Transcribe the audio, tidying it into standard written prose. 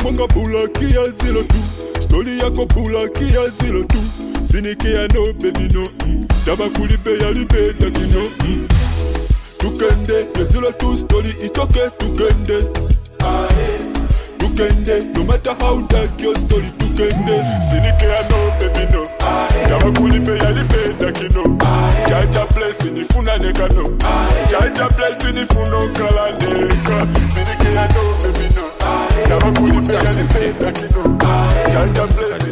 kwanga bula kia zilo tu. Story yako bula kia zilo tu. Sinike ya no baby no. Daba kulipe ya lipe takino. Tukende, zilo tu story it's okay tukende. Tukende, no matter how dark your story tukende. Sinike ya no baby no. Daba kulipe ya lipe takino. Jaja place nifuna nekano. Jaja place nifuno kala neka. Sinike ya no baby no. Daba kulipe ya lipe takino. Jaja place